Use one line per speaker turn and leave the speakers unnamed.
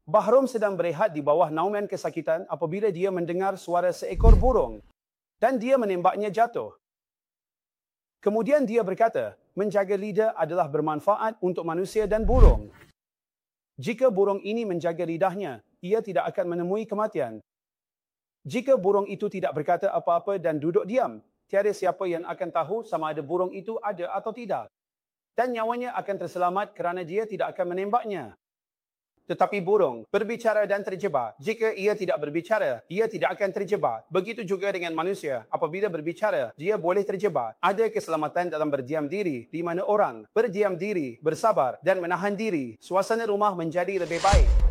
Bahrom sedang berehat di bawah naungan kesakitan apabila dia mendengar suara seekor burung dan dia menembaknya jatuh. Kemudian dia berkata, menjaga lidah adalah bermanfaat untuk manusia dan burung. Jika burung ini menjaga lidahnya, ia tidak akan menemui kematian. Jika burung itu tidak berkata apa-apa dan duduk diam, tiada siapa yang akan tahu sama ada burung itu ada atau tidak. Dan nyawanya akan terselamat kerana dia tidak akan menembaknya. Tetapi burung berbicara dan terjebak. Jika ia tidak berbicara, ia tidak akan terjebak. Begitu juga dengan manusia. Apabila berbicara, dia boleh terjebak. Ada keselamatan dalam berdiam diri, di mana orang berdiam diri, bersabar dan menahan diri. Suasana rumah menjadi lebih baik.